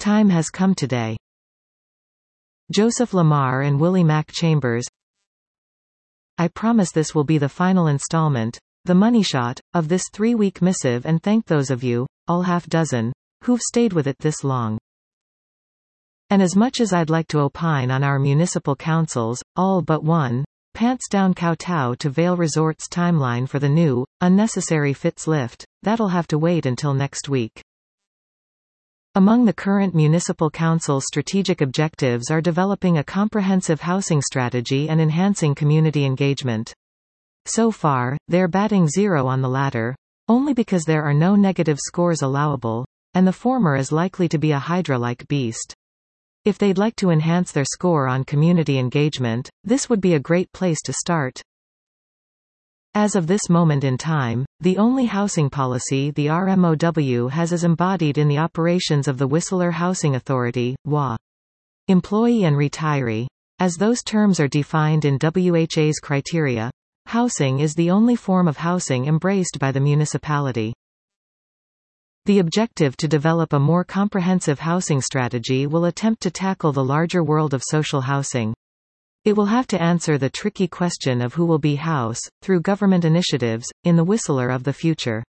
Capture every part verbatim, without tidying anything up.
Time has come today. Joseph Lamar and Willie Mack Chambers. I promise this will be the final installment, the money shot, of this three-week missive, and thank those of you, all half dozen, who've stayed with it this long. And as much as I'd like to opine on our municipal councils, all but one, pants down kowtow to Vail Resorts timeline for the new, unnecessary Fitz lift, that'll have to wait until next week. Among the current municipal council's strategic objectives are developing a comprehensive housing strategy and enhancing community engagement. So far, they're batting zero on the latter, only because there are no negative scores allowable, and the former is likely to be a Hydra-like beast. If they'd like to enhance their score on community engagement, this would be a great place to start. As of this moment in time, the only housing policy the R M O W has is embodied in the operations of the Whistler Housing Authority, W A. Employee and retiree. As those terms are defined in W H A's criteria, housing is the only form of housing embraced by the municipality. The objective to develop a more comprehensive housing strategy will attempt to tackle the larger world of social housing. It will have to answer the tricky question of who will be house, through government initiatives, in the Whistler of the future.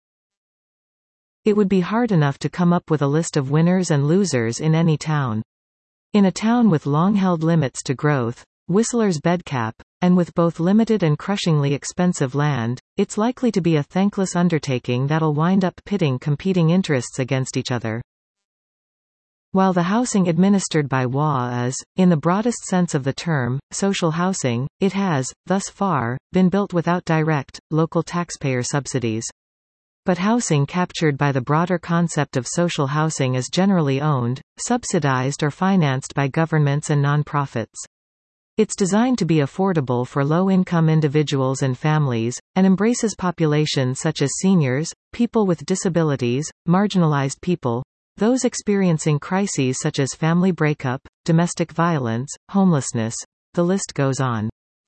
It would be hard enough to come up with a list of winners and losers in any town. In a town with long-held limits to growth, Whistler's bed cap, and with both limited and crushingly expensive land, it's likely to be a thankless undertaking that'll wind up pitting competing interests against each other. While the housing administered by W A is, in the broadest sense of the term, social housing, it has, thus far, been built without direct, local taxpayer subsidies. But housing captured by the broader concept of social housing is generally owned, subsidized or financed by governments and non-profits. It's designed to be affordable for low-income individuals and families, and embraces populations such as seniors, people with disabilities, marginalized people, those experiencing crises such as family breakup, domestic violence, homelessness. The list goes on.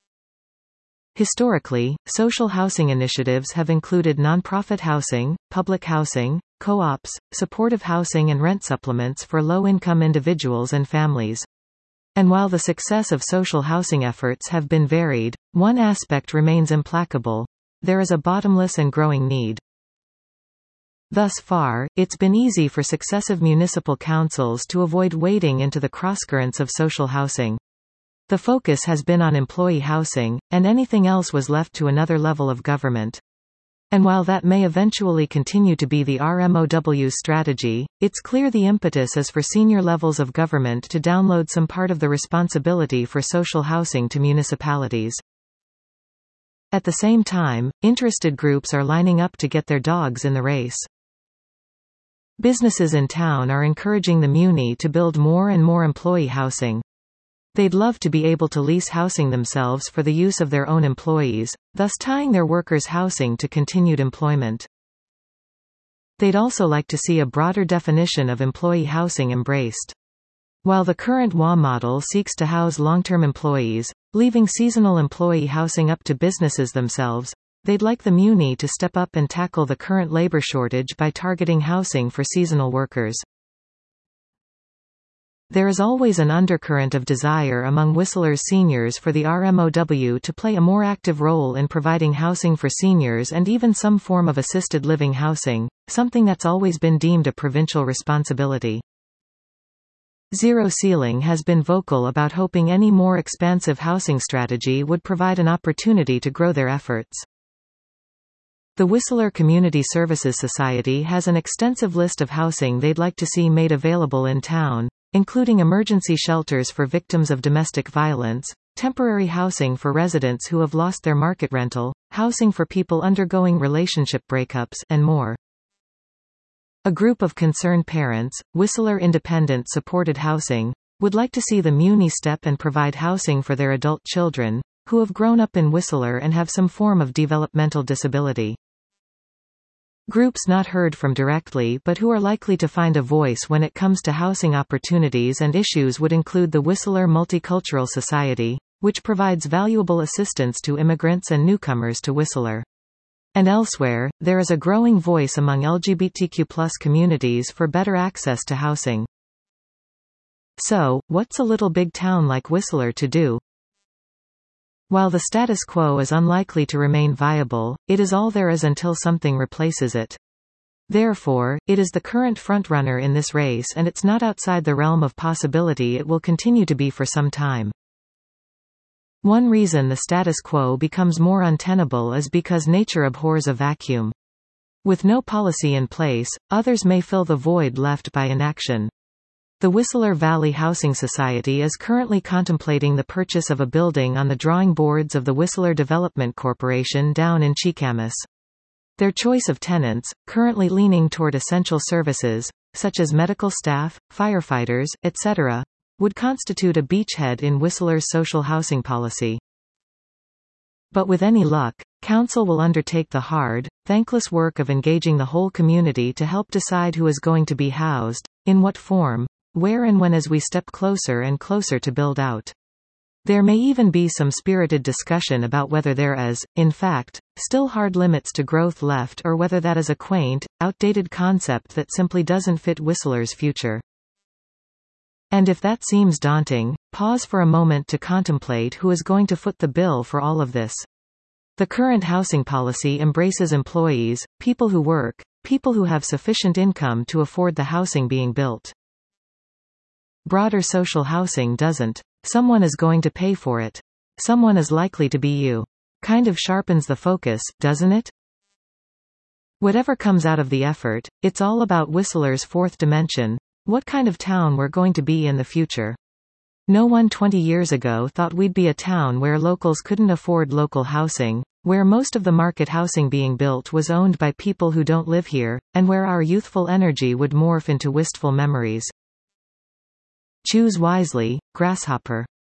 Historically, social housing initiatives have included nonprofit housing, public housing, co-ops, supportive housing and rent supplements for low-income individuals and families. And while the success of social housing efforts have been varied, one aspect remains implacable: there is a bottomless and growing need. Thus far, it's been easy for successive municipal councils to avoid wading into the crosscurrents of social housing. The focus has been on employee housing, and anything else was left to another level of government. And while that may eventually continue to be the R M O W's strategy, it's clear the impetus is for senior levels of government to download some part of the responsibility for social housing to municipalities. At the same time, interested groups are lining up to get their dogs in the race. Businesses in town are encouraging the Muni to build more and more employee housing. They'd love to be able to lease housing themselves for the use of their own employees, thus tying their workers' housing to continued employment. They'd also like to see a broader definition of employee housing embraced. While the current W A model seeks to house long-term employees, leaving seasonal employee housing up to businesses themselves, they'd like the Muni to step up and tackle the current labor shortage by targeting housing for seasonal workers. There is always an undercurrent of desire among Whistler's seniors for the R M O W to play a more active role in providing housing for seniors and even some form of assisted living housing, something that's always been deemed a provincial responsibility. Zero Ceiling has been vocal about hoping any more expansive housing strategy would provide an opportunity to grow their efforts. The Whistler Community Services Society has an extensive list of housing they'd like to see made available in town, including emergency shelters for victims of domestic violence, temporary housing for residents who have lost their market rental, housing for people undergoing relationship breakups, and more. A group of concerned parents, Whistler Independent Supported Housing, would like to see the Muni step and provide housing for their adult children, who have grown up in Whistler and have some form of developmental disability. Groups not heard from directly but who are likely to find a voice when it comes to housing opportunities and issues would include the Whistler Multicultural Society, which provides valuable assistance to immigrants and newcomers to Whistler. And elsewhere, there is a growing voice among L G B T Q plus communities for better access to housing. So, what's a little big town like Whistler to do? While the status quo is unlikely to remain viable, it is all there is until something replaces it. Therefore, it is the current frontrunner in this race, and it's not outside the realm of possibility it will continue to be for some time. One reason the status quo becomes more untenable is because nature abhors a vacuum. With no policy in place, others may fill the void left by inaction. The Whistler Valley Housing Society is currently contemplating the purchase of a building on the drawing boards of the Whistler Development Corporation down in Cheekamus. Their choice of tenants, currently leaning toward essential services, such as medical staff, firefighters, et cetera, would constitute a beachhead in Whistler's social housing policy. But with any luck, Council will undertake the hard, thankless work of engaging the whole community to help decide who is going to be housed, in what form, where and when as we step closer and closer to build out. There may even be some spirited discussion about whether there is, in fact, still hard limits to growth left or whether that is a quaint, outdated concept that simply doesn't fit Whistler's future. And if that seems daunting, pause for a moment to contemplate who is going to foot the bill for all of this. The current housing policy embraces employees, people who work, people who have sufficient income to afford the housing being built. Broader social housing doesn't. Someone is going to pay for it. Someone is likely to be you. Kind of sharpens the focus, doesn't it? Whatever comes out of the effort, it's all about Whistler's fourth dimension. What kind of town we're going to be in the future. No one twenty years ago thought we'd be a town where locals couldn't afford local housing, where most of the market housing being built was owned by people who don't live here, and where our youthful energy would morph into wistful memories. Choose wisely, grasshopper.